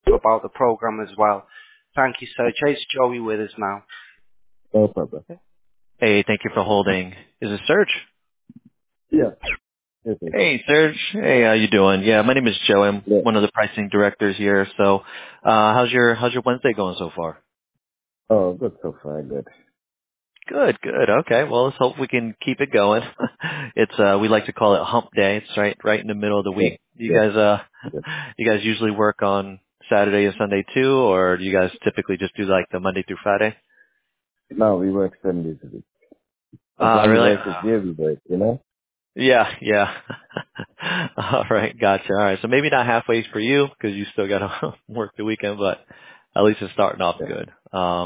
about the program as well. Thank you, Serge. It's Joey with us now. No problem. Hey, thank you for holding. Is it Serge? Yeah. Yes, yes. Hey, Serge. Hey, how you doing? Yeah, my name is Joe. I'm Yeah. one of the pricing directors here. So, how's your Wednesday going so far? Oh, good so far. Good. Good, good. Okay. Well, let's hope we can keep it going. It's we like to call it Hump Day. It's right in the middle of the Yeah. week. You Yeah. guys Yeah. you guys usually work on Saturday and Sunday too, or do you guys typically just do like the Monday through Friday? Now we work 7 days a week. As Ah, long as really? work is there, we work, you know? Yeah, yeah. All right, gotcha. All right, so maybe not halfway for you because you still got to work the weekend, but at least it's starting off Yeah. good.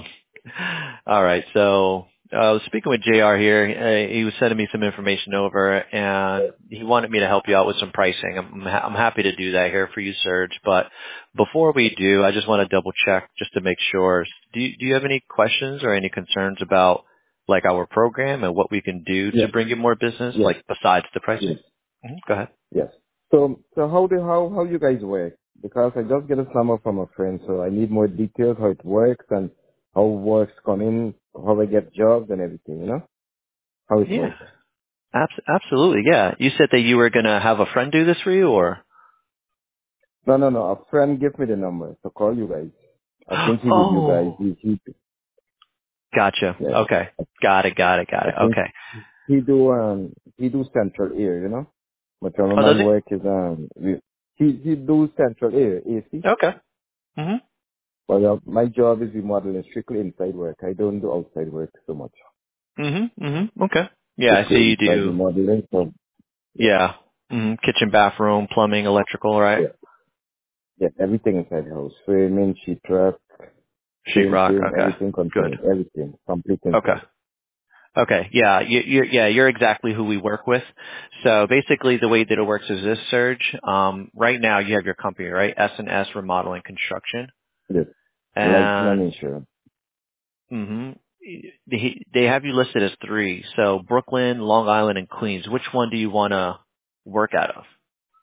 All right, so I was speaking with Jr. here. He was sending me some information over, and he wanted me to help you out with some pricing. I'm happy to do that here for you, Serge. But before we do, I just want to double check just to make sure. Do you have any questions or any concerns about like our program and what we can do to Yes. bring you more business, Yes. like besides the pricing? Yes. Go ahead. Yes. So how you guys work? Because I just get a number from a friend, so I need more details how it works and how works come in, how I get jobs and everything, you know? How it Yeah, works. absolutely. Yeah. You said that you were going to have a friend do this for you or? No. A friend gave me the number to call you guys. I think he with you guys. Oh, gotcha. Yeah. Okay. Got it. I think Okay. he do central air, you know. But Oh, does man he? work is he do central air, AC. Okay. Mhm. But my job is remodeling strictly inside work. I don't do outside work so much. Okay. Yeah, I see Strictly you inside do. remodeling. So yeah, Yeah. Kitchen, bathroom, plumbing, electrical, right? yeah, yeah. Everything inside the house. Framing, sheetrock, Sheetrock. painting, Okay. everything Good. contained, everything complete Okay. inside. Okay. Yeah. You're exactly who we work with. So basically the way that it works is this, Serge. Right now you have your company, right? S&S Remodeling Construction. Yes. Lighting and And insurance. hmm they have you listed as three. So Brooklyn, Long Island, and Queens. Which one do you want to work out of?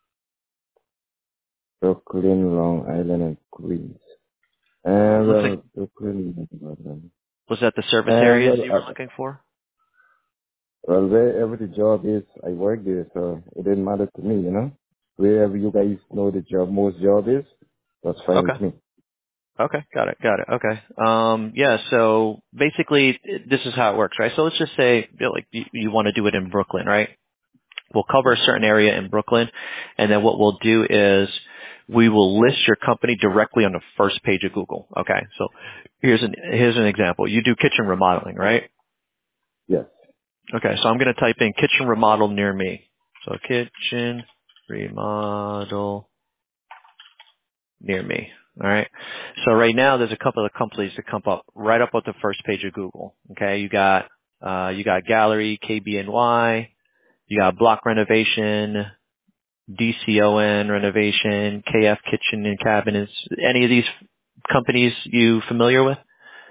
Brooklyn, Long Island, and Queens. Looks like Brooklyn. was that the service areas Well, you were looking for? wherever the job is, I work there, so it didn't matter to me, you know. Wherever you guys know the job, most job is, that's fine Okay. with me. Okay. Got it. Okay. Yeah. So basically, this is how it works, right? So let's just say, like, you want to do it in Brooklyn, right? We'll cover Yeah. a certain area in Brooklyn, and then what we'll do is we will list your company directly on the first page of Google. Okay. So here's an example. You do kitchen remodeling, right? Yes. Okay, so I'm going to type in kitchen remodel near me. So kitchen remodel near me. All right. So right now there's a couple of companies that come up right up at the first page of Google. Okay, you got Gallery, KBNY, you got Block Renovation, DCON Renovation, KF Kitchen and Cabinets. Any of these companies you familiar with?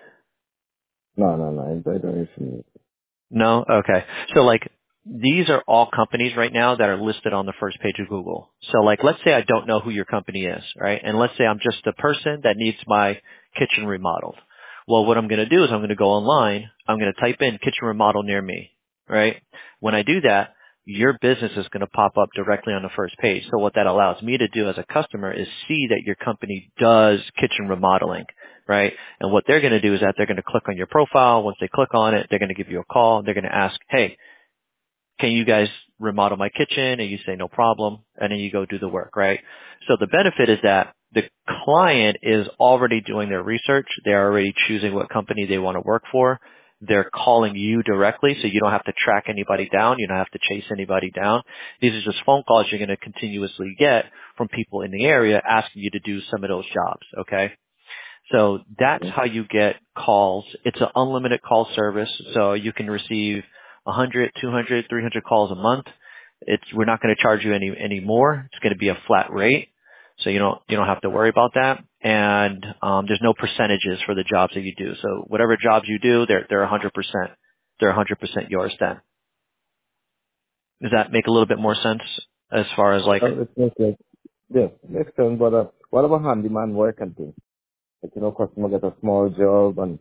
No. I don't even. No? Okay. So like these are all companies right now that are listed on the first page of Google. So like let's say I don't know who your company is, right? And let's say I'm just a person that needs my kitchen remodeled. Well, what I'm going to do is I'm going to go online. I'm going to type in kitchen remodel near me, right? When I do that, your business is going to pop up directly on the first page. So what that allows me to do as a customer is see that your company does kitchen remodeling, right? And what they're going to do is that they're going to click on your profile. Once they click on it, they're going to give you a call. They're going to ask, hey, can you guys remodel my kitchen? And you say, no problem. And then you go do the work, right? So the benefit is that the client is already doing their research. They're already choosing what company they want to work for. They're calling you directly, so you don't have to track anybody down. You don't have to chase anybody down. These are just phone calls you're going to continuously get from people in the area asking you to do some of those jobs, okay? So that's Yeah. how you get calls. It's an unlimited call service, so you can receive 100, 200, 300 calls a month. We're not going to charge you any more. It's going to be a flat rate, so you don't have to worry about that. And there's no percentages for the jobs that you do. So whatever jobs you do, they're 100%. They're 100% yours then. Does that make a little bit more sense as far as like? It makes like, yeah, makes sense, but what about handyman work and things? Like, customer get a small job and,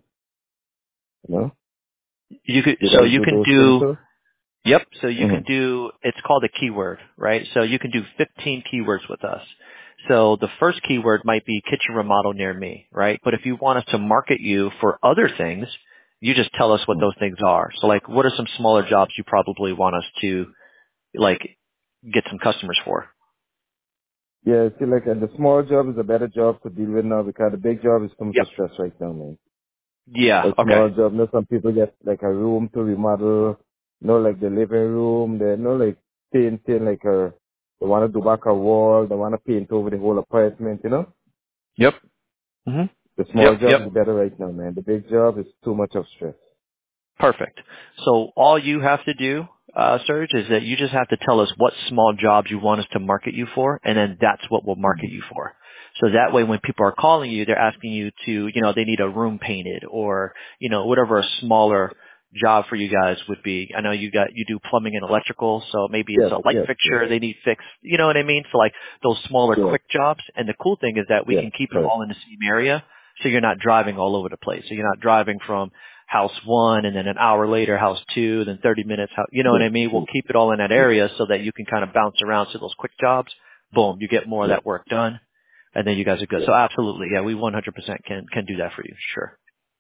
You could, you so guys you do can those things do, too? yep, so you can Mm-hmm. do, it's called a keyword, right? So you can do 15 keywords with us. So the first keyword might be kitchen remodel near me, right? But if you want us to market you for other things, you just tell us what those things are. So like, what are some smaller jobs you probably want us to, like, get some customers for? Yeah, see, like, the small job is a better job to deal with now because the big job is too much Yep. stress right now, man. Yeah, Like, okay. small job, some people get, like, a room to remodel, like, the living room, they, like, painting, like, they want to do back a wall, they want to paint over the whole apartment. Yep. hmm The Yep, small job yep. is better right now, man. The big job is too much of stress. Perfect. So all you have to do, Serge, is that you just have to tell us what small jobs you want us to market you for, and then that's what we'll market you for. So that way when people are calling you, they're asking you to, they need a room painted or, whatever a smaller job for you guys would be. I know you do plumbing and electrical, so maybe it's Yes, a light yes, yes, fixture they need fixed. You know what I mean? So like those smaller yes, quick jobs. And the cool thing is that we yes, can keep it correct. all in the same area. So you're not driving all over the place. So you're not driving from house one and then an hour later house two, then 30 minutes, you know what Yes, I mean? We'll yes, keep it all in that area so that you can kind of bounce around to those quick jobs. Boom, you get more of yes, that work done and then you guys are good. yes. So absolutely, yeah, we 100% can do that for you. Sure.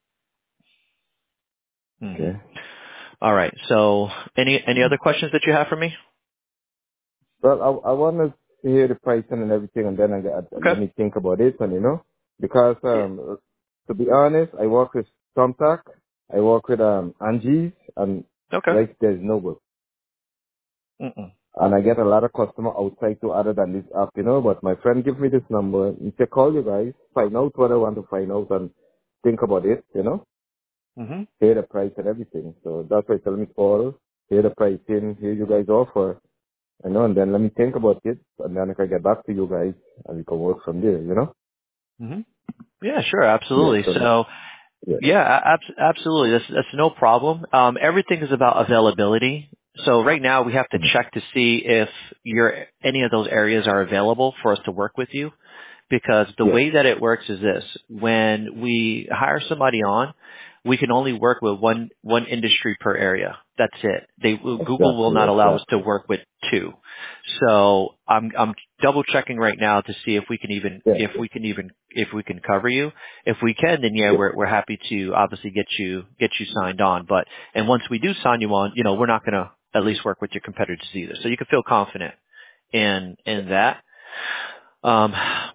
hmm Okay. All right. So any other questions that you have for me? Well, I want to hear the pricing and everything, and then let Okay. me think about it, and because Yeah. to be honest, I work with Thumbtack, I work with Angie's, and Okay. right there's no good. Mm-mm. And I get a lot of customer outside to other than this app. But my friend give me this number. He said, call you guys, find out what I want to find out, and think about it. Mm-hmm. Hear the price and everything. So that's why tell me call, hear the pricing, hear you guys offer, and then let me think about it, and then I can get back to you guys, and we can work from there. Mm-hmm. Yeah, sure. Yeah, Absolutely. so, So yeah. yeah, absolutely. That's no problem. Everything is about availability. So right now we have to Mm-hmm. check to see if any of those areas are available for us to work with you. Because the Yes, way that it works is this: when we hire somebody on, we can only work with one industry per area. That's it. Google will exactly, not allow us to exactly. work with two. So I'm double checking right now to see if we can Yeah, if we can cover you. If we can, then yeah, yeah. we're happy to obviously get you signed on. And once we do sign you on, we're not going to at least work with your competitors either. So you can feel confident in that. Um,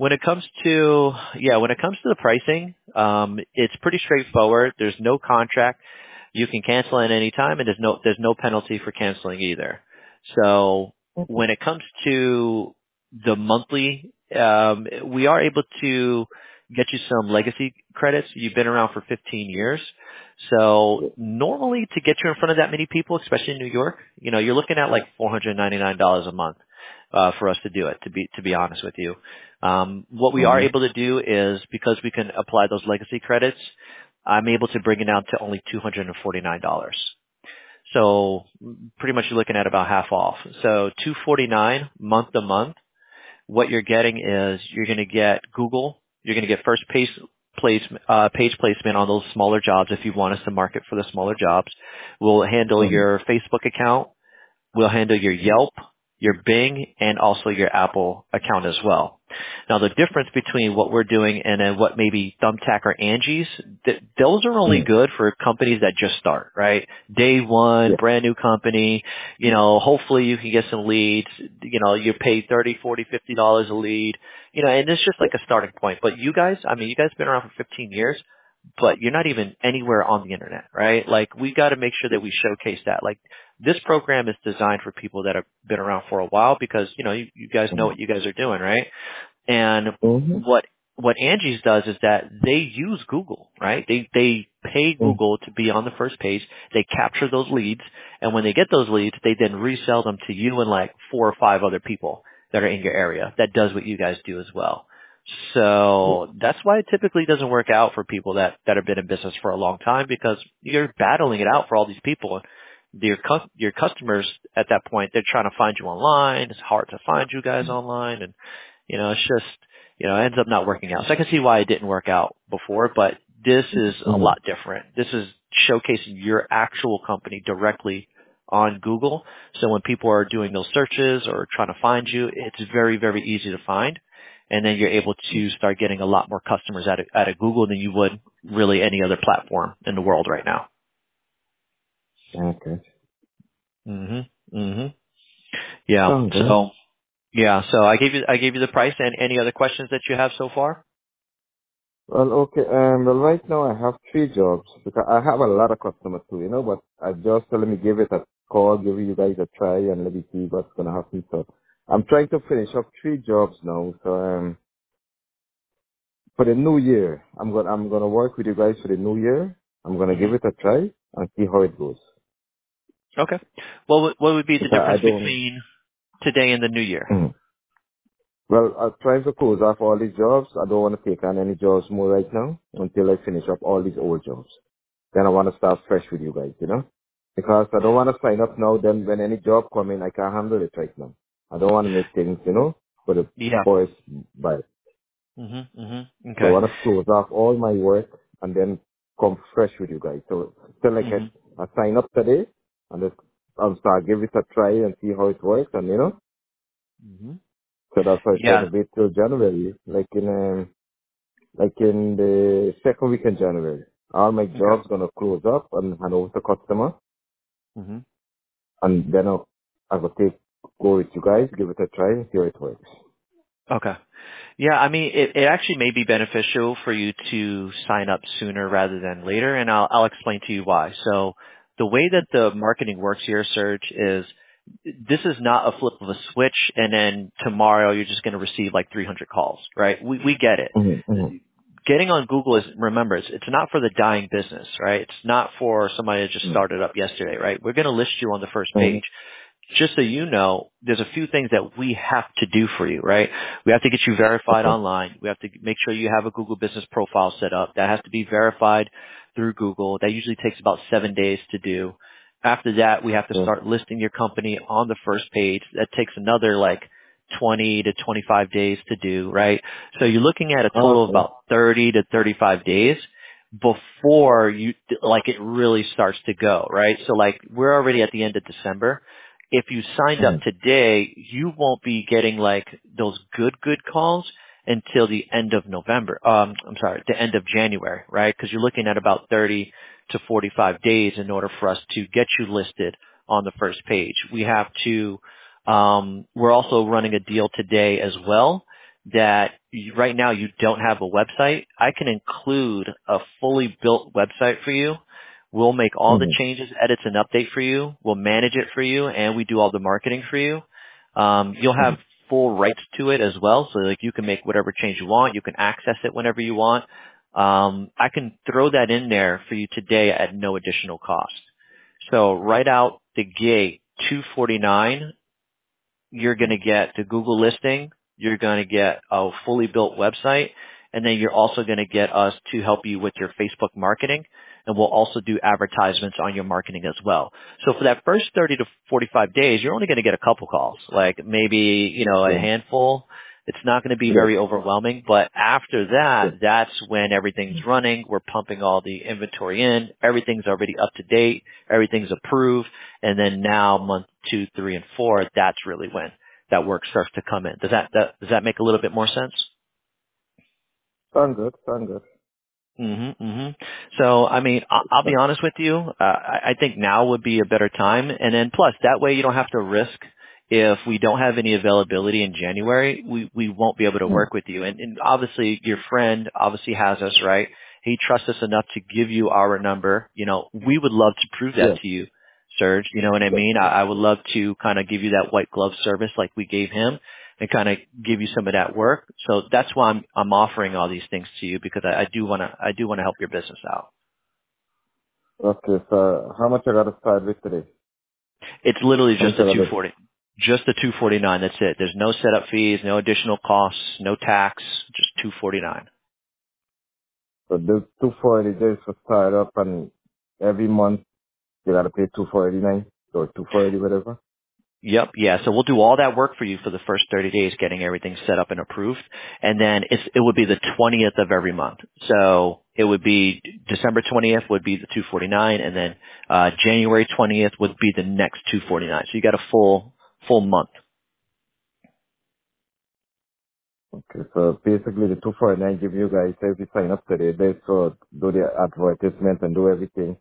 when it comes to the pricing, it's pretty straightforward. There's no contract. You can cancel at any time, and there's no penalty for canceling either. So when it comes to the monthly, we are able to get you some legacy credits. You've been around for 15 years. So normally to get you in front of that many people, especially in New York, you're looking at like $499 a month for us to do it. To be honest with you, what we are Mm-hmm. able to do is because we can apply those legacy credits, I'm able to bring it down to only $249. So pretty much you're looking at about half off. So $249 month to month. What you're getting is you're going to get Google. You're going to get first page placement on those smaller jobs if you want us to market for the smaller jobs. We'll handle Mm-hmm. your Facebook account. We'll handle your Yelp, your Bing, and also your Apple account as well. Now, the difference between what we're doing and then what maybe Thumbtack or Angie's, those are only Mm-hmm. good for companies that just start, right? Day one, Yeah, brand new company, hopefully you can get some leads, you pay $30, $40, $50 a lead, and it's just yeah. like a starting point. But you guys been around for 15 years, but you're not even anywhere on the internet, right? Like we got to make sure that we showcase that. Like this program is designed for people that have been around for a while because, you guys know what you guys are doing, right? And Mm-hmm. what Angie's does is that they use Google, right? They pay Google to be on the first page. They capture those leads. And when they get those leads, they then resell them to you and like 4 or 5 other people that are in your area that does what you guys do as well. So that's why it typically doesn't work out for people that have been in business for a long time because you're battling it out for all these people. Your customers at that point, they're trying to find you online. It's hard to find you guys online. And, it's just, it ends up not working out. So I can see why it didn't work out before, but this is a Mm-hmm. lot different. This is showcasing your actual company directly on Google. So when people are doing those searches or trying to find you, it's very, very easy to find. And then you're able to start getting a lot more customers out of Google than you would really any other platform in the world right now. Okay. Yeah. Sounds good. So yeah. So I gave you the price. And any other questions that you have so far? Well, okay. Well, right now I have 3 jobs because I have a lot of customers too, but I just let me give it a call, give you guys a try, and let me see what's gonna happen. So I'm trying to finish up 3 jobs now. So for the new year, I'm gonna work with you guys for the new year. I'm gonna Hmm. give it a try and see how it goes. Okay. What would be the Because I difference don't. between today and the new year? Well, I'm trying to close off all these jobs. I don't want to take on any jobs more right now until I finish up all these old jobs. Then I want to start fresh with you guys. Because I don't want to sign up now, then when any job come in, I can't handle it right now. I don't want to make things, for the Yeah. boys by. So I Okay. want to close off all my work and then come fresh with you guys. So like hmm I sign up today and then I'll start give it a try and see how it works and. hmm So that's why I'm trying Yeah. to wait till January, like in the second week in January. All my Okay. jobs gonna close up and hand over to customer, hmm and then I will go with you guys, give it a try, and see how it works. Okay. Yeah, I mean, it actually may be beneficial for you to sign up sooner rather than later, and I'll explain to you why. So the way that the marketing works here, Serge, is this is not a flip of a switch and then tomorrow you're just going to receive like 300 calls, right? We get it. Mm-hmm, mm-hmm, Getting on Google is, remember, it's not for the dying business, right? It's not for somebody that just started up yesterday, right? We're going to list you on the first mm-hmm, page. Just so you know, there's a few things that we have to do for you, right? We have to get you verified okay, online. We have to make sure you have a Google business profile set up. That has to be verified through Google. That usually takes about 7 days to do. After that, we have to okay, start listing your company on the first page. That takes another like 20 to 25 days to do, right? So you're looking at a total of okay, about 30 to 35 days before like it really starts to go, right? So like we're already at the end of December. If you signed up mm-hmm, today, you won't be getting like those good calls until the end of November. I'm sorry, the end of January, right? Because you're looking at about 30 to 45 days in order for us to get you listed on the first page. We have to, we're also running a deal today as well that right now you don't have a website. I can include a fully built website for you. We'll make all the mm-hmm, changes, edits, and update for you. We'll manage it for you, and we do all the marketing for you. You'll have mm-hmm. full rights to it as well, so like you can make whatever change you want. You can access it whenever you want. I can throw that in there for you today at no additional cost. So right out the gate, 249, you're going to get the Google listing. You're going to get a fully built website, and then you're also going to get us to help you with your Facebook marketing, and we'll also do advertisements on your marketing as well. So for that first 30 to 45 days, you're only going to get a couple calls, like maybe, a Yeah, handful. It's not going to be yeah, very overwhelming, but after that, yeah. that's when everything's running. We're pumping all the inventory in. Everything's already up to date. Everything's approved. And then now month 2, 3, and 4, that's really when that work starts to come in. Does that make a little bit more sense? Sound good, sound good. So, I mean, I'll be honest with you. I think now would be a better time. And then plus, that way you don't have to risk if we don't have any availability in January, we won't be able to Mm, work with you. And obviously your friend obviously has us, right? He trusts us enough to give you our number. We would love to prove that yeah, to you, Serge. You know what I yeah. mean? I would love to kind of give you that white glove service like we gave him and kind of give you some of that work. So that's why I'm offering all these things to you because I do want to help your business out. Okay, so how much I gotta start with today? It's literally How much just I a gotta? 240. Just the 249. That's it. There's no setup fees, no additional costs, no tax, just 249. So there's 240 days for start up, and every month you gotta pay 249 or 240 whatever. Yep. Yeah. So we'll do all that work for you for the first 30 days, getting everything set up and approved. And then it would be the 20th of every month. So it would be December 20th would be the 249, and then January 20th would be the next 249. So you got a full month. Okay, so basically the 249 give you guys, if you sign up today, they so do the advertisement and do everything.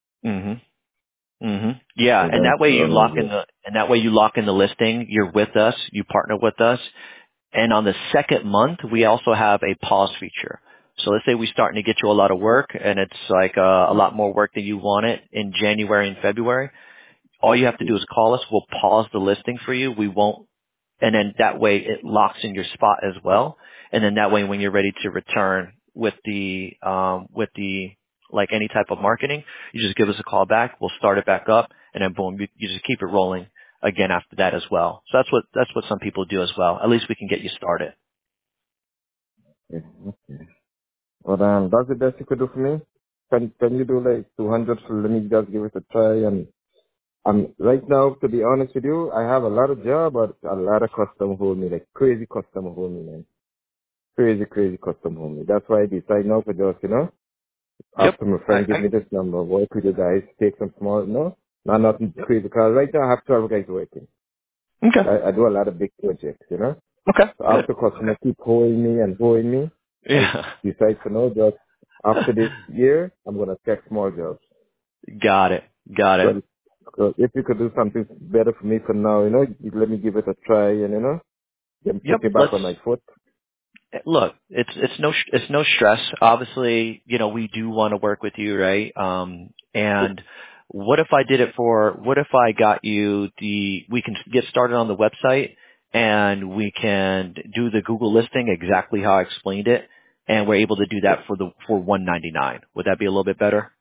Yeah. So And then, that way you lock in the listing. You're with us. You partner with us. And on the second month, we also have a pause feature. So let's say we're starting to get you a lot of work and it's like a lot more work than you wanted in January and February. All you have to do is call us. We'll pause the listing for you. We won't, and then that way it locks in your spot as well. And then that way when you're ready to return with the, like any type of marketing, you just give us a call back. We'll start it back up and then boom, you just keep it rolling again after that as well. So that's what some people do as well. At least we can get you started. yeah, okay. But that's the best you could do for me. Can you do like 200? So let me just give it a try. And right now, to be honest with you, I have a lot of job, but a lot of custom hold me, like crazy custom hold me, man. Crazy custom hold me. That's why I decide now for just, Yep. after my friend give me this number, work with you guys, take some small, not nothing crazy. Because right now I have 12 guys working. Okay. I do a lot of big projects. Okay. So Good. after customer keep holding me, I Yeah. decide to know just after this year, I'm going to take small jobs. Got it. Got it. So if you could do something better for me for now, you let me give it a try and, then Yep. put me back Let's on my foot. look. It's no stress. Obviously, we do want to work with you, right? And what if I got you we can get started on the website and we can do the Google listing exactly how I explained it, and we're able to do that for $199. Would that be a little bit better?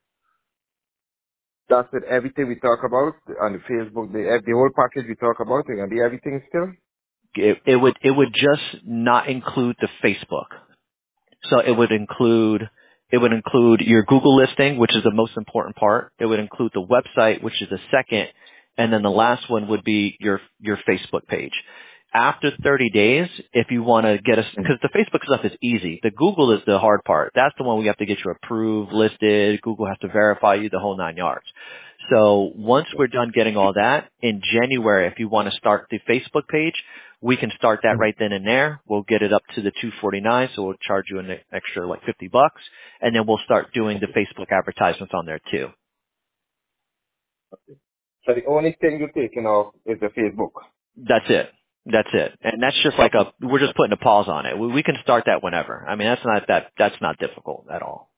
That's it. Everything we talk about on the Facebook, the whole package we talk about, it's going to be everything still? It would just not include the Facebook. So it would include your Google listing, which is the most important part. It would include the website, which is the second, and then the last one would be your Facebook page. After 30 days, if you want to get us, because the Facebook stuff is easy. The Google is the hard part. That's the one we have to get you approved, listed. Google has to verify you, the whole 9 yards. So once we're done getting all that, in January, if you want to start the Facebook page, we can start that right then and there. We'll get it up to the 249, so we'll charge you an extra like $50, and then we'll start doing the Facebook advertisements on there too. So the only thing you're taking off is the Facebook. That's it. That's it. And that's just like Okay. we're just putting a pause on it. We can start that whenever. I mean, that's not difficult at all.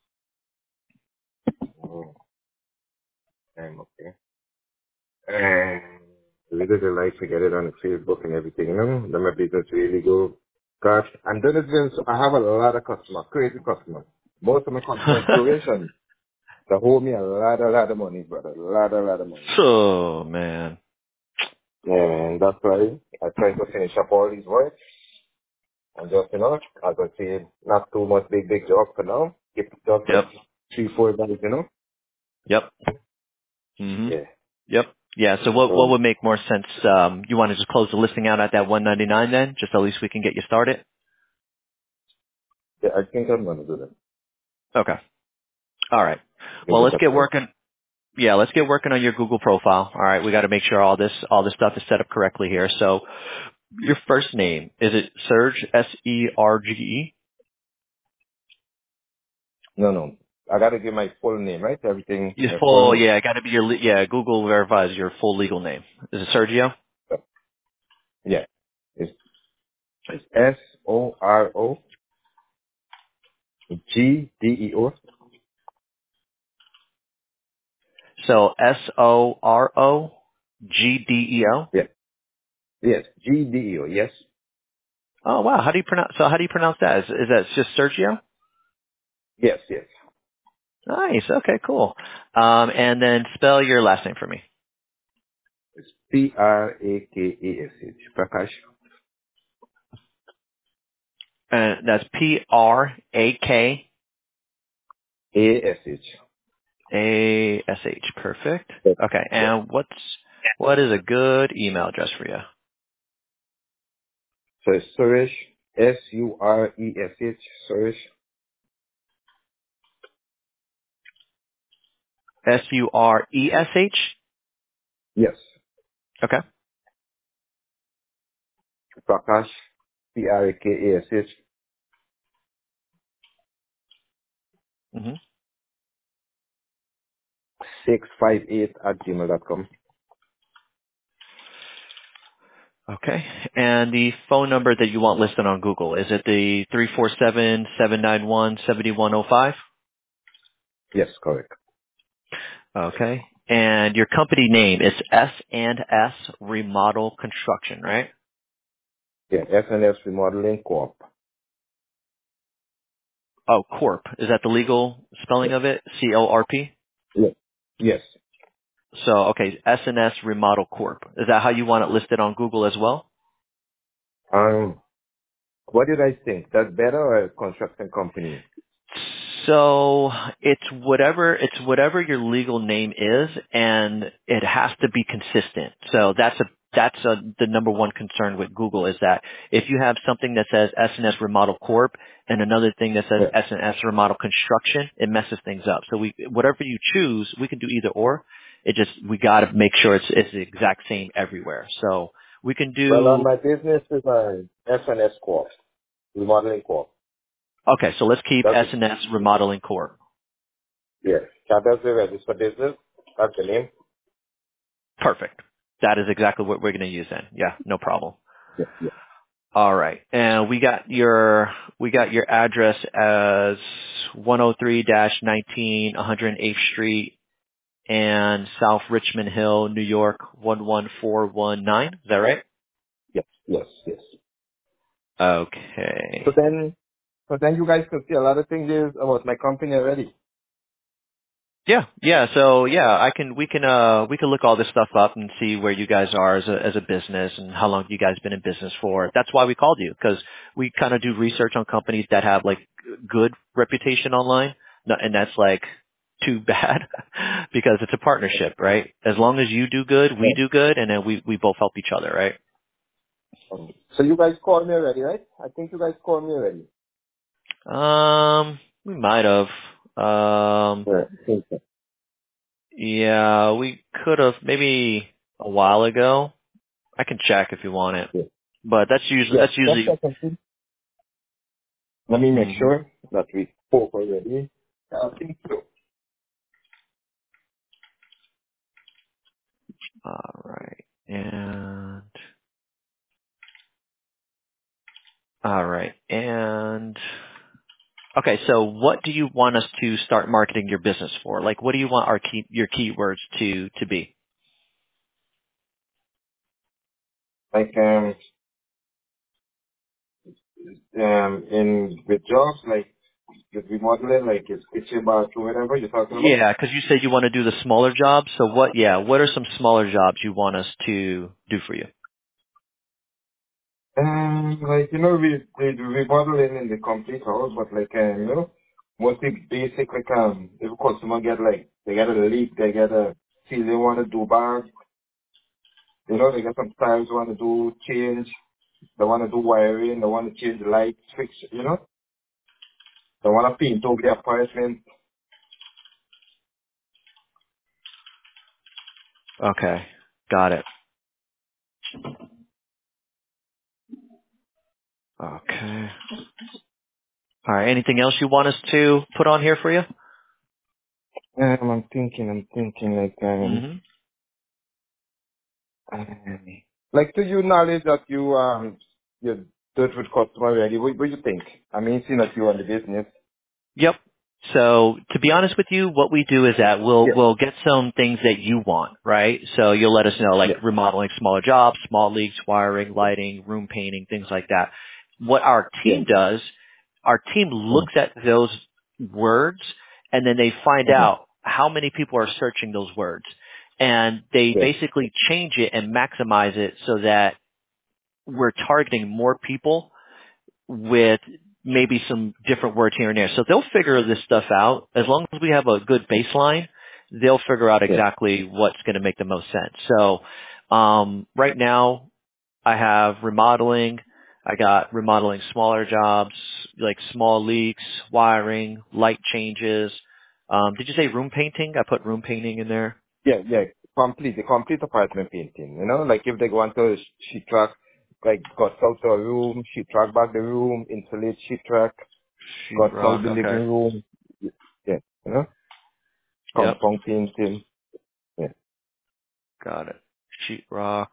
Oh, okay. And little they like to get it on the Facebook and everything. Then my business really go. Gosh, I'm doing this business. I have a lot of customers, crazy customers. Most of my customers duration. They hold me a lot of money, brother. A lot of money. Oh man. And that's why I try to finish up all these work. And just, as I say, not too much big job for now. Keep it just Yep. like 3-4 days. Yep. Mhm. Yeah. Yep. Yeah. So what So, would make more sense? You want to just close the listing out at that 199 then, just at least we can get you started. yeah, I think I'm going to do that. Okay. All right. Give Well, it let's a get try. working. Yeah, let's get working on your Google profile. All right, we got to make sure all this stuff is set up correctly here. So, your first name, is it Serge? Serge? No. I got to give my full name, right? Everything, Your my full full, name. yeah, got to be Google verifies your full legal name. Is it Sergio? So, yeah. It's SOROGDEO. So SOROGDEO. Yeah. Yes. GDEO. Yes. Oh wow, how do you pronounce that? Is that just Sergio? Yes. Nice. Okay, cool. And then spell your last name for me. It's PRAKASH. Prakash. And that's PRAKASH. ASH. Perfect. Yes. Okay, Yeah. and What is a good email address for you? So it's Suresh, Suresh, Suresh. Suresh? Yes. Okay. Prakash, Prakash, hmm 658@gmail.com. Okay. And the phone number that you want listed on Google, is it the 347-791-7105? Yes, correct. Okay. And your company name is S&S Remodel Construction, right? Yeah, SNS Remodeling Corp. Oh, Corp. Is that the legal spelling Yes. of it? C-O-R-P? Yes. Yes. So, okay, S&S Remodel Corp. Is that how you want it listed on Google as well? What did I think? That better or a construction company? So it's whatever your legal name is, and it has to be consistent. So that's the number one concern with Google is that if you have something that says S&S Remodel Corp and another thing that says Yeah. S&S Remodel Construction, it messes things up. So whatever you choose, we can do either or. We got to make sure it's the exact same everywhere. So we can Well, do. my business is SNS Corp, Remodeling Corp. Okay, so let's keep That's it. S&S Remodeling Corp. Yeah. That's the registered business. That's the name. Perfect. That is exactly what we're going to use then. Yeah, no problem. Yeah. Yeah. All right. And we got your address as 103-19 108th Street and South Richmond Hill, New York 11419. Is that right? Yes. Yes. Yes. Okay. So then you guys could see a lot of things about my company already. Yeah. So yeah, we can look all this stuff up and see where you guys are as a business and how long you guys been in business for. That's why we called you, because we kind of do research on companies that have like good reputation online, and that's like too bad because it's a partnership, right? As long as you do good, we Yeah. do good, and then we both help each other, right? So you guys called me already, right? I think you guys called me already. We might have. Yeah. I think so. Yeah, we could have maybe a while ago. I can check if you want it. Yeah. But that's Yes. Just usually. a second. Let me make hmm sure that we spoke already. I think so. All right. And all right. And okay. So, what do you want us to start marketing your business for? Like, what do you want your keywords to be? Like in with jobs like with remodeling, like it's kitchen bathroom, whatever you're talking about. Yeah, because you said you want to do the smaller jobs. So, what? Yeah, what are some smaller jobs you want us to do for you? Like we do remodeling in the complete house, but like mostly basic like if a customer get like they get a leak, they get a see they want to do bags, they get some styles want to do change, they want to do wiring, they want to change the lights, fix, they want to paint over the apartment. Okay, got it. Okay. All right. Anything else you want us to put on here for you? I'm thinking hmm like to you knowledge that you do it with customer already. What you think? I mean, seeing that you're on the business. Yep. So to be honest with you, what we do is that Yeah. we'll get some things that you want, right? So you'll let us know like Yeah. remodeling smaller jobs, small leaks, wiring, lighting, room painting, things like that. What our Yeah. team does, our team Mm-hmm. looks at those words and then they find Mm-hmm. out how many people are searching those words. And they Yeah. basically change it and maximize it so that we're targeting more people with maybe some different words here and there. So they'll figure this stuff out. As long as we have a good baseline, they'll figure out Yeah. exactly what's going to make the most sense. So, right now I have remodeling. I got remodeling smaller jobs, like small leaks, wiring, light changes. Did you say room painting? I put room painting in there. Yeah. The complete apartment painting. You know, like if they want to sheet track, like got out the room, sheet track back the room, insulate sheet track, got out Sheetrock. the Okay. living room. Yeah. You know, Yep. compound painting. Yeah. Got it. Sheetrock.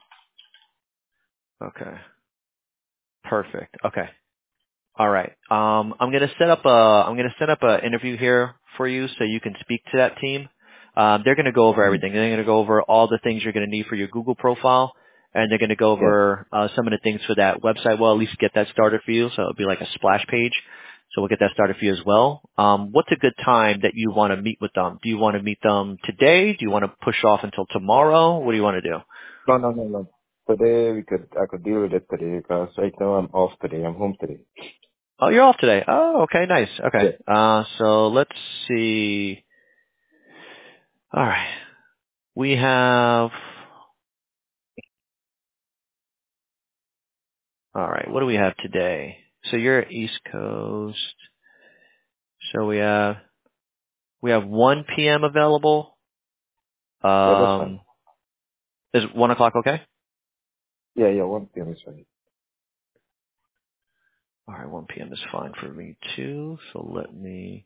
Okay. Perfect. Okay. All right. I'm gonna set up a interview here for you so you can speak to that team. They're gonna go over Mhm. everything. They're gonna go over all the things you're gonna need for your Google profile, and they're gonna go Yeah. over some of the things for that website. Well, at least get that started for you. So it'll be like a splash page. So we'll get that started for you as well. What's a good time that you want to meet with them? Do you want to meet them today? Do you want to push off until tomorrow? What do you want to do? No. Today I could deal with it today because right now I'm off today. I'm home today. Oh, you're off today. Oh, okay, nice. Yeah. Okay. So let's see. All right. We have, all right, what do we have today? So you're East Coast. So we have 1 p.m. available. Yeah, that's fine. Is 1 o'clock okay? Yeah, 1 p.m. is fine. All right, 1 p.m. is fine for me too. So let me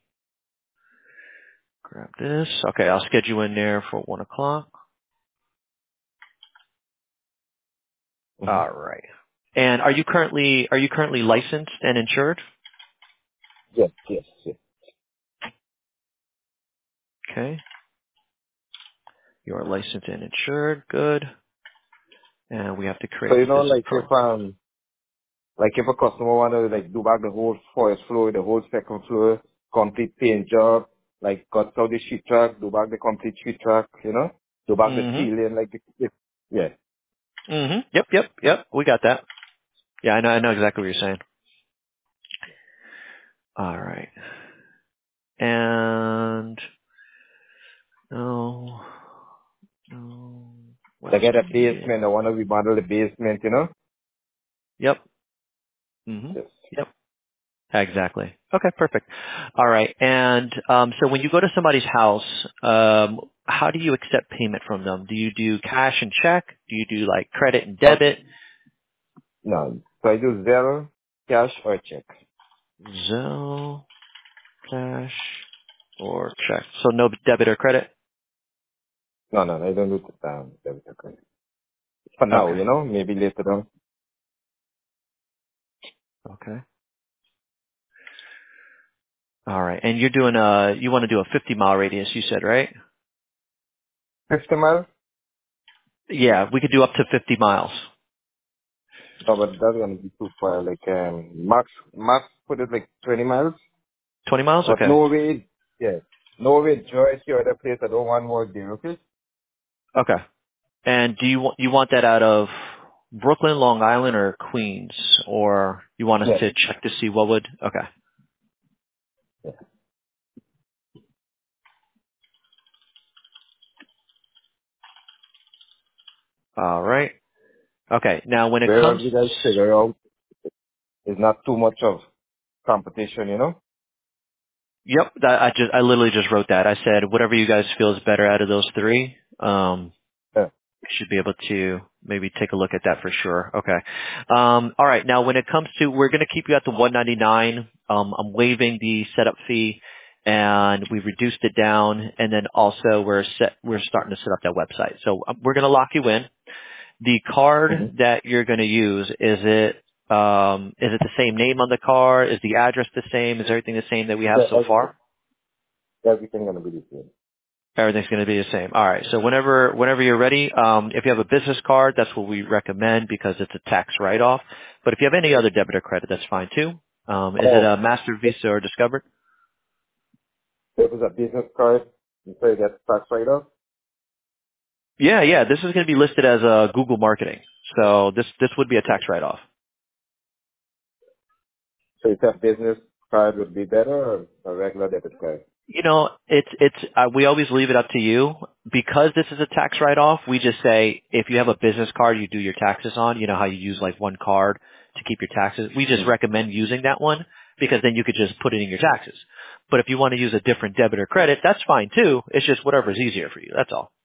grab this. Okay, I'll schedule you in there for 1 o'clock. Mm-hmm. All right. And are you currently licensed and insured? Yes. Okay. You are licensed and insured. Good. And we have to So create you the know, business pro. like if a customer wanna like do back the whole first floor, the whole second floor, complete paint job, like cut out the sheet track, do back the complete sheet track, you know, do back the Mm-hmm. ceiling, like yeah. Mm-hmm. Yep. We got that. Yeah, I know exactly what you're saying. All right. And no, no, They get a Western basement, Union. I wanna remodel the basement, you know. Yep. Mm-hmm. Yes. Yep. Exactly. Okay, perfect. All right. And so when you go to somebody's house, how do you accept payment from them? Do you do cash and check? Do you do like credit and Oh, debit? no. So I do zero, cash or check. Zelle, cash, or check? So no debit or credit? No, I don't do debit or credit. For now, Okay. you know, maybe later on. Okay. All right. And you want to do a 50-mile radius, you said, right? 50 miles? Yeah, we could do up to 50 miles. No, but that's gonna be too far. Like max put it like 20 miles. 20 miles? But Okay. Norway, yeah. Norway, Joyce, your other place, I don't want more there, okay? Okay. And do you want that out of Brooklyn, Long Island, or Queens? Or you want us Yeah. to check to see what would? Okay. Yeah. All right. Okay. Now when it Wherever comes, you guys figure out, it's not too much of competition, you know? yep, I literally just wrote that. I said whatever you guys feel is better out of those three. Yeah. Should be able to maybe take a look at that for sure. Okay. All right. Now, when it comes to, we're going to keep you at the 199. I'm waiving the setup fee, and we reduced it down, and then also we're starting to set up that website. So we're going to lock you in. The Mm-hmm. card that you're going to use, is it the same name on the card? Is the address the same? Is everything the same that we have Yeah, so far? everything gonna be the same. Everything's going to be the same. All right. So whenever you're ready, if you have a business card, that's what we recommend because it's a tax write-off. But if you have any other debit or credit, that's fine too. Is it Oh, a Master, Visa, or Discover? it was a business card. You say that's tax write-off? Yeah. This is going to be listed as a Google marketing. So this would be a tax write-off. So if that business card would be better or a regular debit card? We always leave it up to you. Because this is a tax write-off, we just say if you have a business card you do your taxes on, you know how you use like one card to keep your taxes. We just recommend using that one because then you could just put it in your taxes. But if you want to use a different debit or credit, that's fine too. It's just whatever's easier for you. That's all.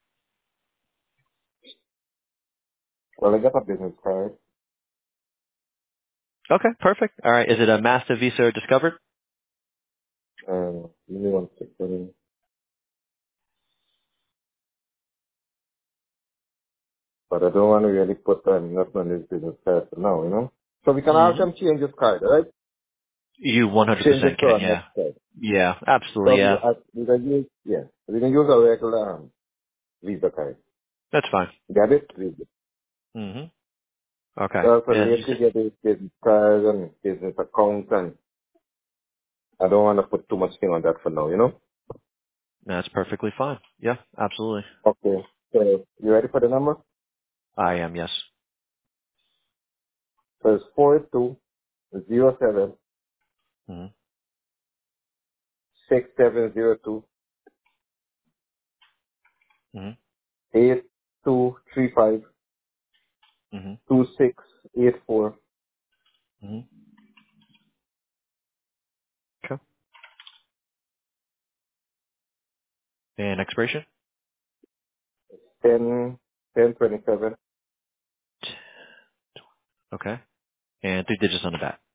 Well, I got a business card. Okay, perfect. All right. Is it a Master, Visa, or Discover? Give me 1 second. But I don't want to really put nothing on this business card for now, you know? So we can ask Mm-hmm. them change this card, right? You Change 100% it to can, our yeah. next card. Yeah, absolutely, So yeah. we can use, we can use a regular Visa card. That's fine. Debit, Visa. Mm-hmm. Okay. So And you lately said, get this business card and business account, and I don't want to put too much thing on that for now, you know? that's perfectly fine. Yeah, absolutely. Okay. So you ready for the number? I am, yes. So it's 4207 Mm-hmm. 6702 Mm-hmm. 8235 Mm-hmm. 2684 Mm-hmm. Okay. And expiration? 1027 Okay. And 3 digits on the back.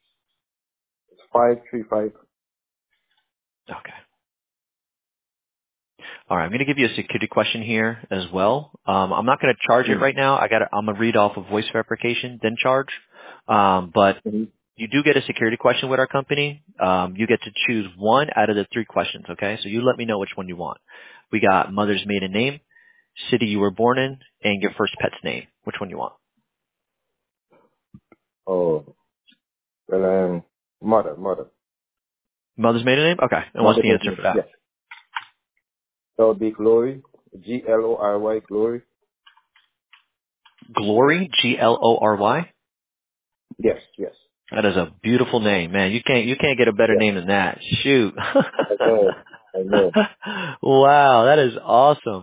535. Okay. All right. I'm going to give you a security question here as well. I'm not going to charge it right now. I'm going to read off a voice verification, then charge. But Mm-hmm. you do get a security question with our company. You get to choose one out of the 3 questions. Okay. So you let me know which one you want. We got mother's maiden name, city you were born in, and your first pet's name. Which one you want? Oh, well, mother. Mother's maiden name? Okay. And what's Mother the answer business, for that? yes. That would be Glory, Glory, Glory. Glory, Glory. Yes, yes. That is a beautiful name, man. You can't get a better Yeah, name than that. Shoot. I know. Wow, that is awesome.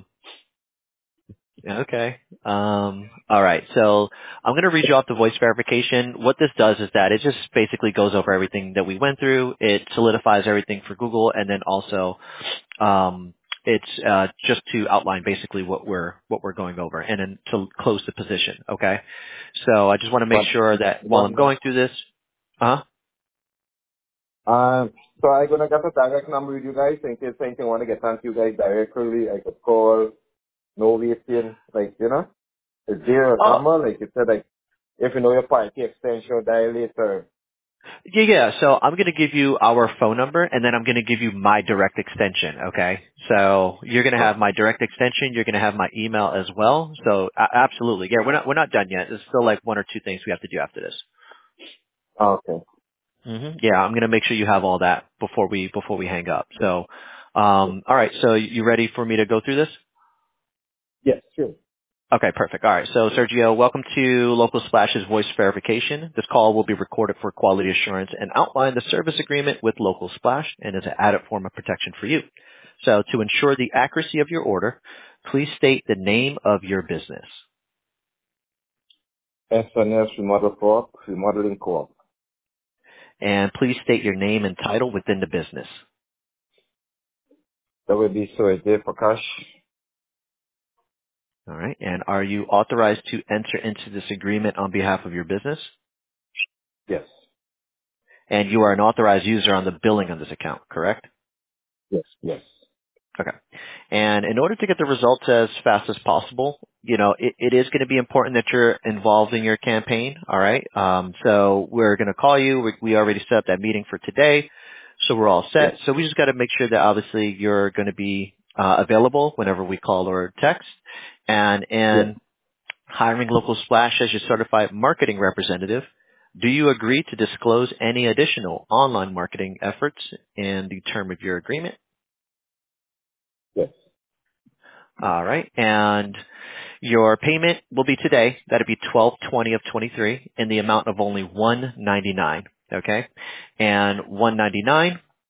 Okay. All right. So I'm going to read you off the voice verification. What this does is that it just basically goes over everything that we went through. It solidifies everything for Google, and then also it's just to outline basically what we're going over, and then to close the position. Okay. So I just want to make But, sure that while I'm one, going through this, so I'm going to get a direct number with you guys in case anything want to get on to you guys directly. I could call, no waiting, like, you know? Is there a oh, number? Like you said, like, if you know your party extension, dial it or... yeah. So I'm going to give you our phone number, and then I'm going to give you my direct extension. Okay. So you're going to have my direct extension. You're going to have my email as well. So absolutely, yeah. We're not done yet. There's still like 1 or 2 things we have to do after this. Okay. Yeah, I'm going to make sure you have all that before we hang up. So, all right. So you ready for me to go through this? Yes, sure. Okay, perfect. All right. So, Sergio, welcome to Local Splash's voice verification. This call will be recorded for quality assurance and outline the service agreement with Local Splash and is an added form of protection for you. So, to ensure the accuracy of your order, please state the name of your business. SNS Remodeling Co-op. And please state your name and title within the business. That would be Soy J. Prakash. All right. And are you authorized to enter into this agreement on behalf of your business? Yes. And you are an authorized user on the billing on this account, correct? Yes. Okay. And in order to get the results as fast as possible, it is going to be important that you're involved in your campaign. All right. So we're going to call you. We already set up that meeting for today. So we're all Yes. set. So we just got to make sure that obviously you're going to be available whenever we call or text. And Yes. in hiring Local Splash as your certified marketing representative, do you agree to disclose any additional online marketing efforts in the term of your agreement? Yes. All right. And your payment will be today. That'll be 12/20 of 23 in the amount of only $199. Okay. And $199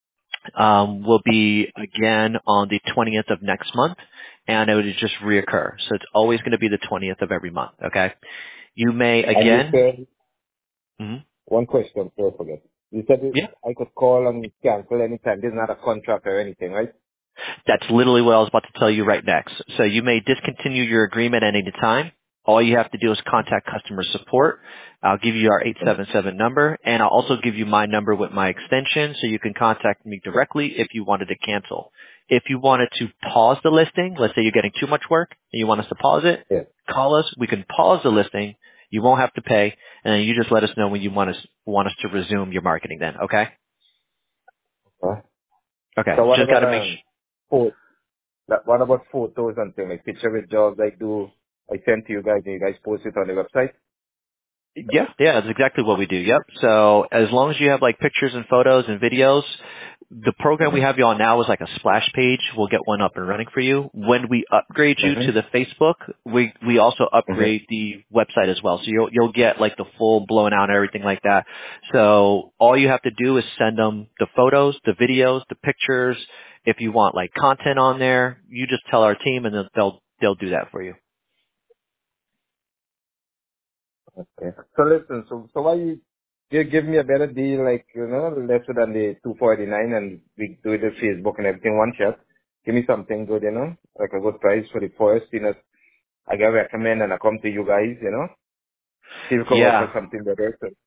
will be again on the 20th of next month, and it would just reoccur. So it's always going to be the 20th of every month. Okay. You may And you again. said, Mhm. one question before I forget. You said Yeah. I could call and cancel anytime. This is not a contract or anything, right? That's literally what I was about to tell you right next. So you may discontinue your agreement at any time. All you have to do is contact customer support. I'll give you our Mm. 877 number, and I'll also give you my number with my extension so you can contact me directly if you wanted to cancel. If you wanted to pause the listing, let's say you're getting too much work and you want us to pause it, Yeah. call us. We can pause the listing. You won't have to pay, and then you just let us know when you want us to resume your marketing then, okay? Huh? Okay. So what Just got about to make what about photos and things like picture with jobs I send to you guys and you guys post it on the website? Yeah, that's exactly what we do. Yep. So as long as you have like pictures and photos and videos, the program we have Mm-hmm. you on now is like a splash page. We'll get one up and running for you. When we upgrade you to the Mm-hmm. Facebook, we also upgrade Mm-hmm. the website as well. So you'll get like the full blown out and everything like that. So all you have to do is send them the photos, the videos, the pictures. If you want like content on there, you just tell our team and they'll do that for you. Okay. So listen, so why you give me a better deal, like, lesser than the 249 and we do the Facebook and everything one shot. Give me something good, like a good price for the first, I get recommend and I come to you guys, see if you can Yeah. offer something better. So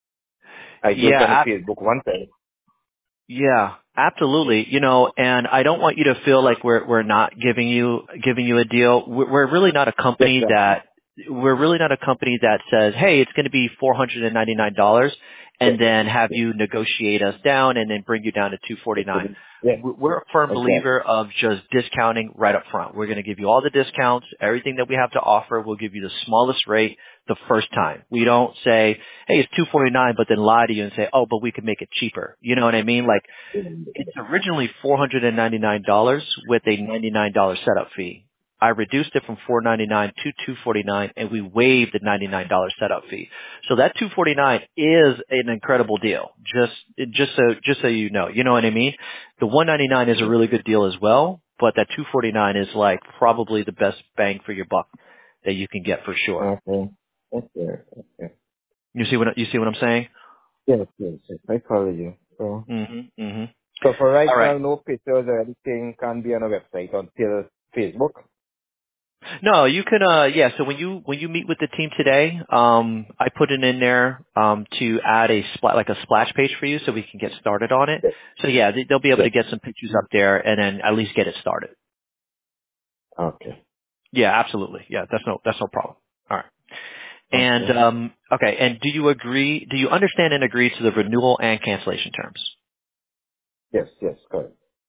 I do it on the Yeah, Facebook one time. Yeah, absolutely. And I don't want you to feel like we're not giving you a deal. We're really not a company Exactly. that we're really not a company that says, "Hey, it's going to be $499," Yes. and then have Yes. you negotiate us down and then bring you down to 249. Yes. We're a firm Exactly. believer of just discounting right up front. We're going to give you all the discounts, everything that we have to offer. We'll give you the smallest rate the first time. We don't say, "Hey, it's 249," but then lie to you and say, "Oh, but we could make it cheaper." You know what I mean? Like it's originally $499 with a $99 setup fee. I reduced it from $499 to $249, and we waived the $99 setup fee. So that $249 is an incredible deal. Just so you know what I mean. The $199 is a really good deal as well, but that $249 is like probably the best bang for your buck that you can get for sure. Okay. Okay. Okay. You see what I'm saying? Yes, yes, yes. I follow you. So, Mm-hmm. Mm-hmm. so for right All right. now, no pictures or anything can be on a website until Facebook. No, you can yeah, so when you meet with the team today, I put it in there to add like a splash page for you so we can get started on it. Yes. So yeah, they'll be able Yes. to get some pictures up there and then at least get it started. Okay. Yeah, absolutely. Yeah, that's no problem. All right. And Okay. okay, and do you understand and agree to the renewal and cancellation terms? Yes, yes, correct.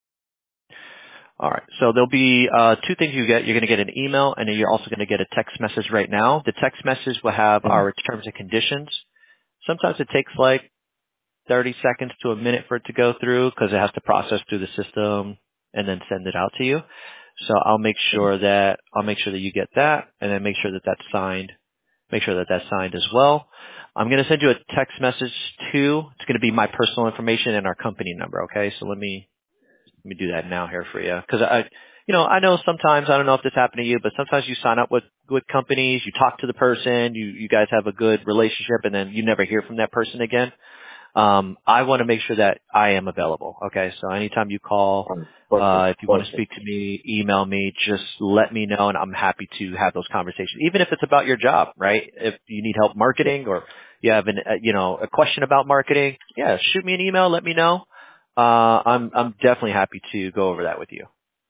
All right. So there'll be two things you get. You're going to get an email, and then you're also going to get a text message right now. The text message will have Mm. our terms and conditions. Sometimes it takes like 30 seconds to a minute for it to go through because it has to process through the system and then send it out to you. So Mm. I'll make sure that you get that and then make sure that that's signed. Make sure that that's signed as well. I'm going to send you a text message too. It's going to be my personal information and our company number. Okay. So let me do that now here for you. Cause I know sometimes, I don't know if this happened to you, but sometimes you sign up with companies, you talk to the person, you guys have a good relationship and then you never hear from that person again. I want to make sure that I am available. Okay. So anytime you call, Perfect. if you want to Perfect. speak to me, email me, just let me know and I'm happy to have those conversations. Even if it's about your job, right? If you need help Yes. marketing or you have a question about marketing, yeah, shoot me an email, let me know. I'm definitely happy to go over that with you.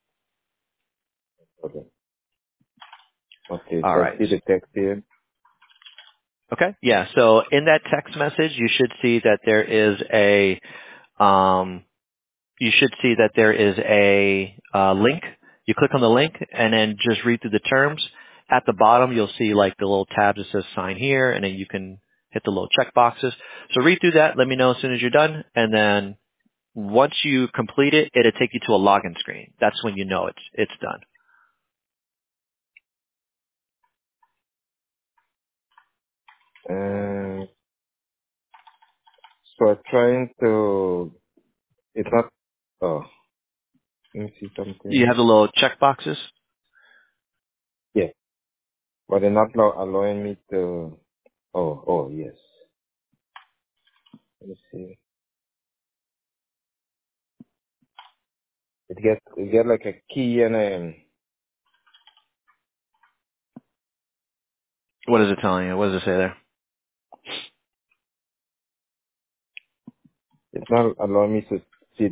Okay. Okay. All So I right. see the text here. Okay. Yeah. So in that text message, you should see that there is um, a link. You click on the link and then just read through the terms. At the bottom, you'll see like the little tab that says sign here and then you can hit the little check boxes. So read through that. Let me know as soon as you're done. And then once you complete it, it'll take you to a login screen. That's when you know it's done. So I'm trying to, it's not Oh, let me see You something. have the little check boxes. Yeah, but they're not allowing me to. Oh, yes. Let me see. It get like a key and What is it telling you? What does it say there? it's not allowing me to see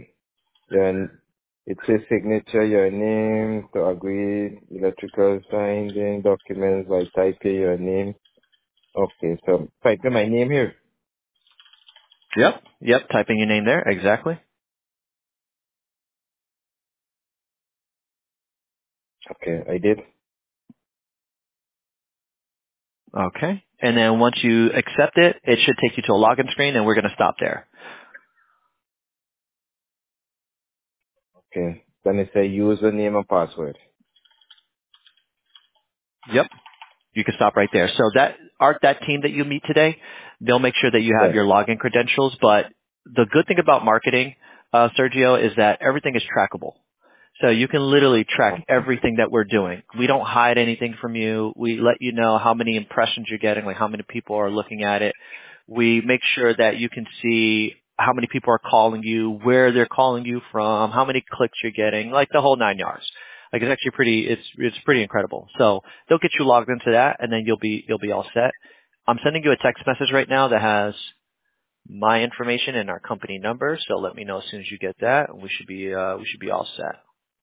it says signature, your name, to agree, electrical signing, documents, I type here your name. Okay, so type in my name here. Yep. Yep. Typing your name there. Exactly. Okay, I did. Okay. And then once you accept it, it should take you to a login screen, and we're going to stop there. Okay. Then it say username and password. Yep. You can stop right there. So that team that you meet today, they'll make sure that you have Yeah. your login credentials. But the good thing about marketing, Sergio, is that everything is trackable. So you can literally track Okay. everything that we're doing. We don't hide anything from you. We let you know how many impressions you're getting, like how many people are looking at it. We make sure that you can see how many people are calling you, where they're calling you from, how many clicks you're getting, like the whole 9 yards. Like it's actually it's pretty incredible. So they'll get you logged into that, and then you'll be all set. I'm sending you a text message right now that has my information and our company number. So let me know as soon as you get that, and we should be all set.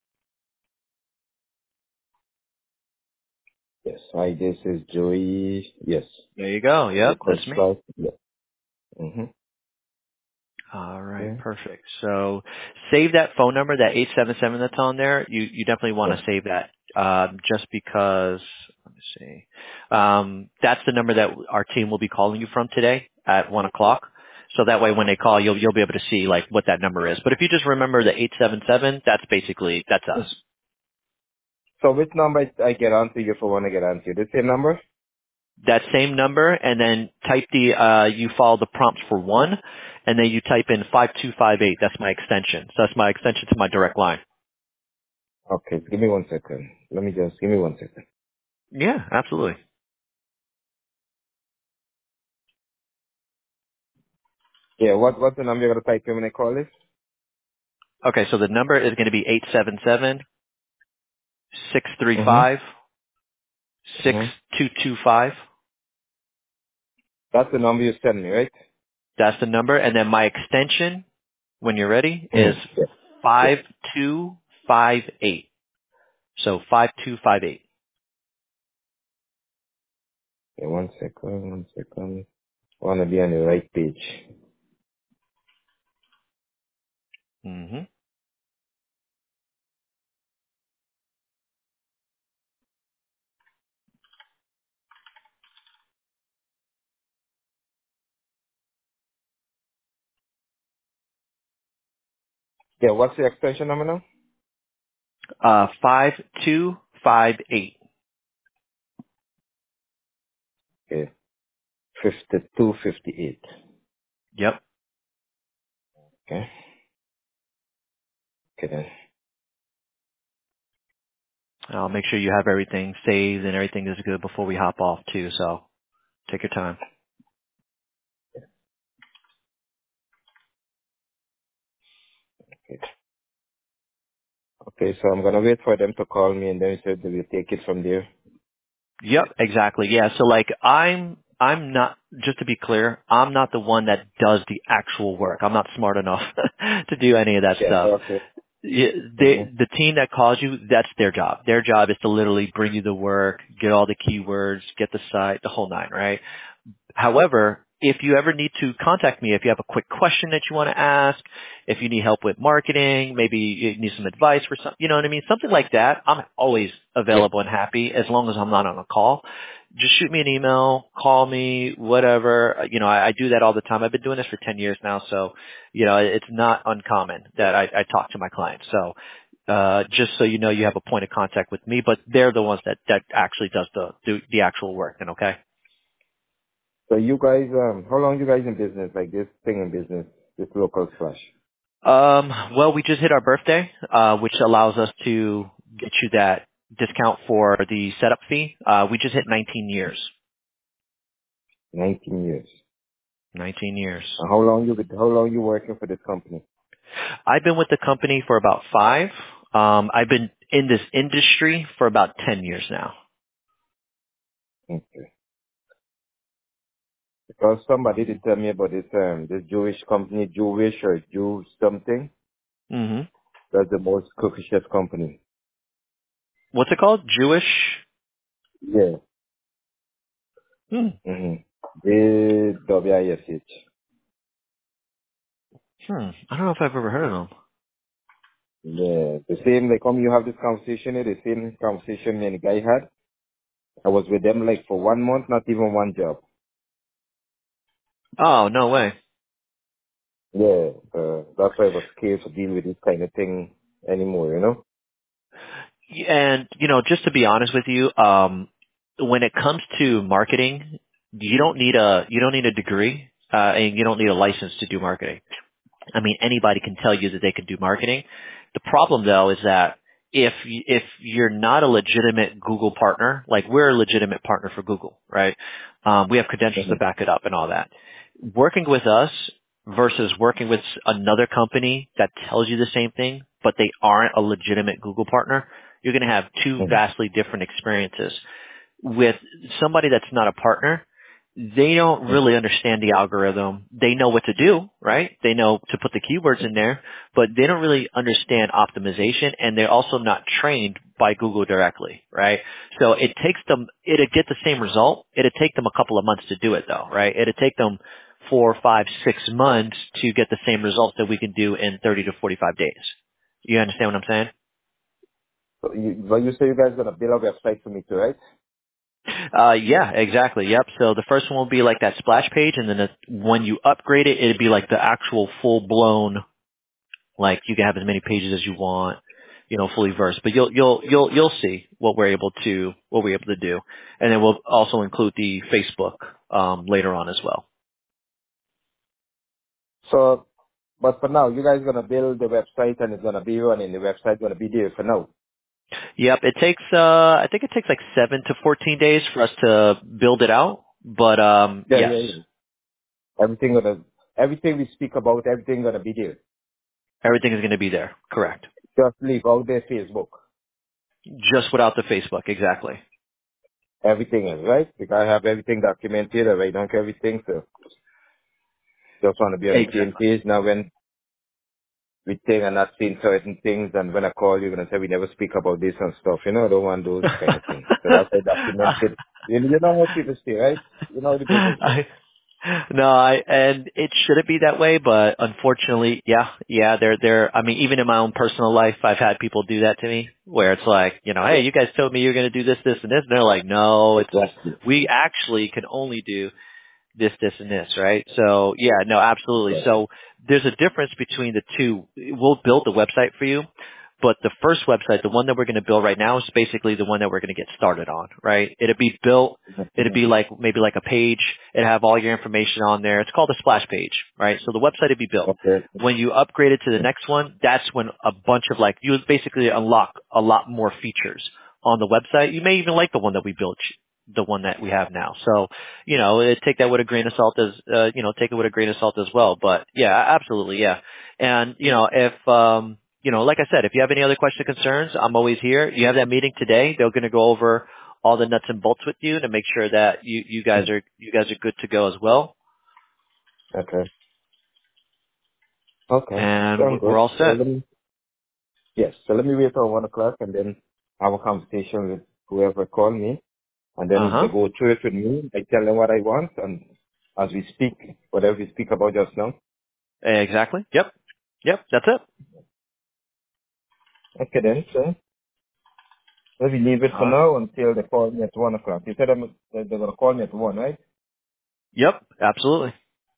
Yes. Hi, this is Joey. Yes. There you go. Yep, Request that's me. slide. Yeah. Mm-hmm. All right, Okay. perfect. So save that phone number, that 877 that's on there. You definitely want Yeah. to save that, just because, let me see. That's the number that our team will be calling you from today at 1 o'clock. So that way when they call, you'll be able to see like what that number is. But if you just remember the 877, that's us. So which number I get onto you for when I get onto you? The same number? That same number, and then type you follow the prompts for one, and then you type in 5258. That's my extension. So that's my extension to my direct line. Okay. Give me 1 second. Give me 1 second. Yeah, absolutely. Yeah. What's the number you're going to type in when I call this? Okay, so the number is going to be 877 Mm-hmm. 635 Mm-hmm. 6225. That's the number you send me, right? That's the number. And then my extension, when you're ready, is Mm-hmm. Yeah. Yeah. 5258. So 5258. Yeah. 1 second. 1 second. I want to be on the right page. Mm-hmm. Yeah. What's the extension number now? 5258. Okay. 5258. Yep. Okay. Okay then. I'll make sure you have everything saved and everything is good before we hop off too. So take your time. Okay. Okay, so I'm gonna wait for them to call me and then you said they will take it from there. Yep, exactly. Yeah. So like I'm not, just to be clear, I'm not the one that does the actual work. I'm not smart enough to do any of that Yeah, stuff. okay. Yeah, Mm-hmm. the team that calls you, that's their job. Their job is to literally bring you the work, get all the keywords, get the site, the whole nine, right? However, if you ever need to contact me, if you have a quick question that you want to ask, if you need help with marketing, maybe you need some advice for some, you know what I mean? Something like that, I'm always Yeah. available and happy as long as I'm not on a call. Just shoot me an email, call me, whatever. You know, I do that all the time. I've been doing this for 10 years now, so, you know, it's not uncommon that I talk to my clients. So, just so you know, you have a point of contact with me, but they're the ones that actually does the actual work, then, okay? So you guys, how long you guys in business, like this thing in business, this local slash? Well, we just hit our birthday, which allows us to get you that discount for the setup fee. We just hit 19 years. 19 years. 19 years. And how long you working for this company? I've been with the company for about 5. I've been in this industry for about 10 years now. Okay. Because somebody did tell me about this Jewish company, Jewish or Jew something. hmm That's the most cookiest company. What's it called? Jewish? Yeah. Hmm. JWISH. I don't know if I've ever heard of them. Yeah. The same, like, you have this conversation, the same conversation me and the guy had. I was with them like for 1 month, not even one job. Oh, no way. Yeah. That's why I was scared to deal with this kind of thing anymore, you know? And, just to be honest with you, when it comes to marketing, you don't need a degree, and you don't need a license to do marketing. I mean, anybody can tell you that they can do marketing. The problem though is that if you're not a legitimate Google partner, like we're a legitimate partner for Google, right? We have credentials to Mhm. back it up and all that. Working with us versus working with another company that tells you the same thing, but they aren't a legitimate Google partner, you're going to have two Mhm. vastly different experiences. With somebody that's not a partner, they don't really understand the algorithm. They know what to do, right? They know to put the keywords in there, but they don't really understand optimization, and they're also not trained by Google directly, right? So it'd get the same result. It'd take them a couple of months to do it though, right? It'd take them 4, 5, 6 months to get the same results that we can do in 30 to 45 days. You understand what I'm saying? But you say you guys gonna build a website for me too, right? Yeah, exactly. Yep. So the first one will be like that splash page, and then when you upgrade it, it'd be like the actual full blown, like you can have as many pages as you want, fully versed. But you'll see what we're able to do, and then we'll also include the Facebook later on as well. So, but for now, you guys gonna build the website and it's gonna be running. The website gonna be there for now. Yep. I think it takes like 7 to 14 days for us to build it out. But Yeah, yes, yeah, yeah. Everything we speak about, everything gonna be there. everything is going to be there. Correct. Just leave out there Facebook. Just without the Facebook. Exactly. Everything is right. Because I have everything documented. I write down everything. So just want to be on the same Exactly. page now when we think and not seeing certain things, and when I call you're gonna say we never speak about this and stuff. You know, I don't want those kind of things. So that's why documented. You know how people say, right? You know how the business goes. I, and it shouldn't be that way, but unfortunately, yeah, I mean, even in my own personal life, I've had people do that to me where it's like, hey, you guys told me you're going to do this, this, and this. And they're like, no, Exactly. we actually can only do this, and this, right? So yeah, no, absolutely. Yeah. So there's a difference between the two. We'll build the website for you, but the first website, the one that we're going to build right now, is basically the one that we're going to get started on, right? It'll be built. It'll be like maybe like a page. It'll have all your information on there. It's called a splash page, right? So the website will be built. Okay. When you upgrade it to the next one, that's when a bunch of you basically unlock a lot more features on the website. You may even like the one that we built, the one that we have now. So, take that with a grain of salt take it with a grain of salt as well. But yeah, absolutely. Yeah. And, if, like I said, if you have any other questions or concerns, I'm always here. You have that meeting today. They're going to go over all the nuts and bolts with you to make sure that you guys are good to go as well. Okay. Okay. And Sound we're good. all So set. let me wait till 1 o'clock and then have a conversation with whoever called me, and then they Uh-huh. go through it with me. I tell them what I want, and as we speak, whatever we speak about just now. Exactly. Yep. Yep. That's it. Okay then, so let me leave it for Uh, now until they call me at 1 o'clock. You said they're gonna call me at 1, right? yep. Absolutely.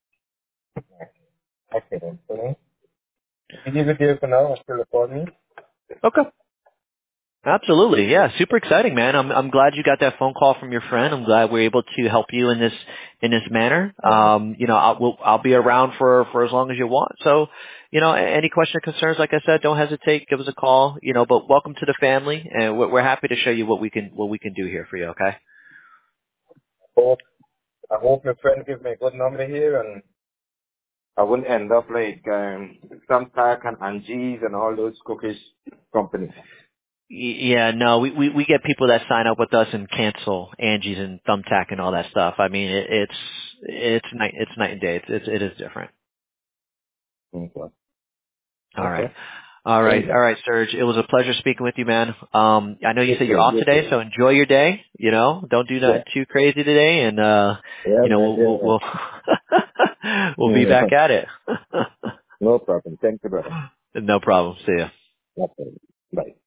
Okay then, so let me leave it there for now until they call me. Okay. Absolutely. Yeah. Super exciting, man. I'm glad you got that phone call from your friend. I'm glad we're able to help you in this manner. Yeah. I'll be around for as long as you want. So Any question or concerns, like I said, don't hesitate. Give us a call. But welcome to the family, and we're happy to show you what we can do here for you. Okay. I hope your friend gives me a good number here, and I wouldn't end up like Thumbtack and Angie's and all those cookies companies. Yeah, no, we get people that sign up with us and cancel Angie's and Thumbtack and all that stuff. I mean, it's night and day. It is different. Okay. All right. Okay. All right, Yeah. Serge. It was a pleasure speaking with you, man. I know you said you're off You today, too. so enjoy your day. Don't do Yeah. nothing too crazy today, and Yeah, man. we'll we'll be Yeah. back at it. No problem. Thank you, brother. No problem. See ya. Okay. Bye.